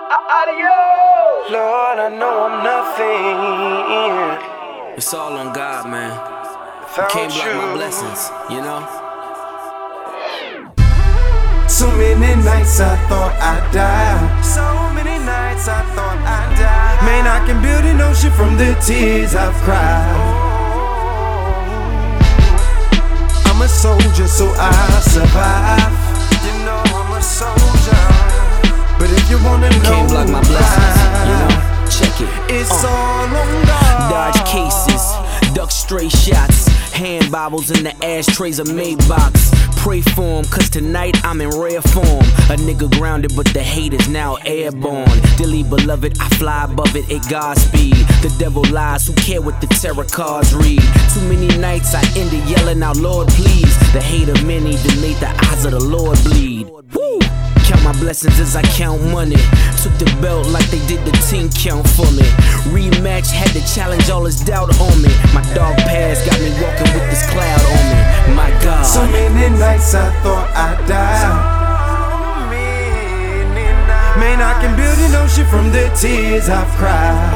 Adios. Lord, I know I'm nothing. It's all on God, man. I can't block my blessings, you know? So many nights I thought I'd die. So many nights I thought I'd die. Man, I can build an ocean from the tears I've cried. I'm a soldier, so I survive. You know I'm a soldier. But if you wanna know, can't block my blessings, you know? Check it. It's all on God. Dodge cases, duck stray shots, hand Bibles in the ashtrays of Maybachs. Pray for him, cause tonight I'm in rare form. A nigga grounded, but the hate is now airborne. Dearly beloved, I fly above it at Godspeed. The devil lies, who care what the tarot cards read? Too many nights I ended yelling out, Lord please. The hate of many that made the eyes of the Lord bleed. Woo! Count my blessings as I count money. Took the belt like they did the team count for me. Rematch, had to challenge all this doubt on me. My dog past got me walking with this cloud on me. My God. So many nights I thought I'd die. Man, I can build an ocean from the tears I've cried.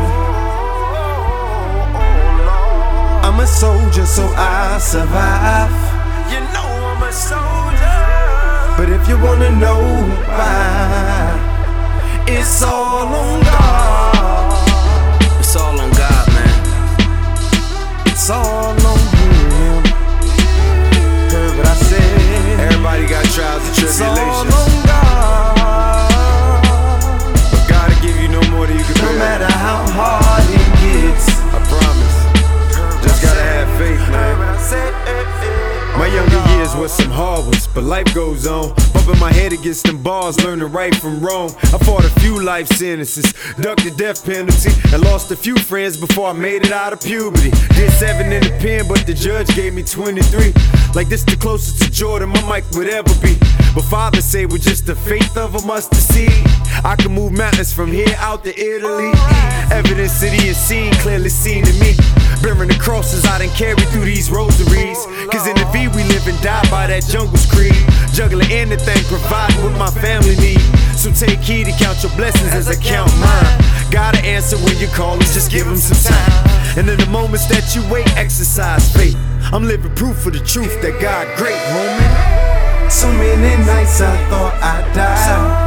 I'm a soldier, so I survive. You know I'm a soldier. But if you wanna know why, it's all on God. It's all on God, man. It's all on Him. Heard what I said. Everybody got trials and It's all tribulations, on God. but God will give you no more than you can No bear. matter how hard it gets, I promise. Just gotta have faith, man. My younger years was some hard ones, but life goes on. Bumping my head against them bars, learning right from wrong. I fought a few life sentences, ducked the death penalty, and lost a few friends before I made it out of puberty. Did 7 in the pen, but the judge gave me 23. Like this the closest to Jordan my mic would ever be. But father said with just the faith of a mustard seed, I can move mountains from here out to Italy. Evidence city is seen, clearly seen to me. Bearing the crosses I done carried through these rosaries. Cause in the V we live and die by that jungle's creed. Juggling anything, providing what my family need. So take heed and count your blessings as I count mine. Gotta answer when you call us, just give him some time. And in the moments that you wait, exercise faith. I'm living proof of the truth that God great, homie. so many nights I thought I'd die.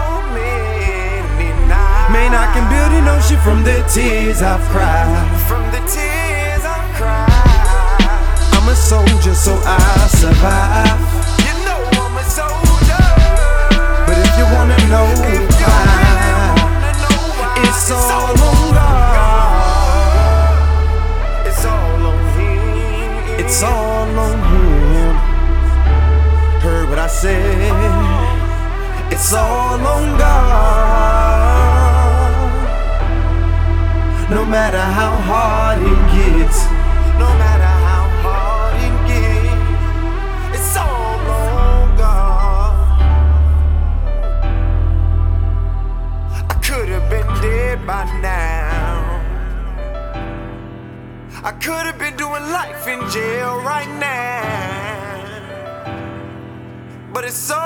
Man, I can build an ocean from the tears I've cried. I'm a soldier, so I survive. You know I'm a soldier. But if you wanna know why, it's all on God. It's all on Him. It's all on Him. Heard what I said? It's all on God. No matter how hard it gets, no matter how hard it gets, it's all on God. I could have been dead by now. I could have been doing life in jail right now. But it's so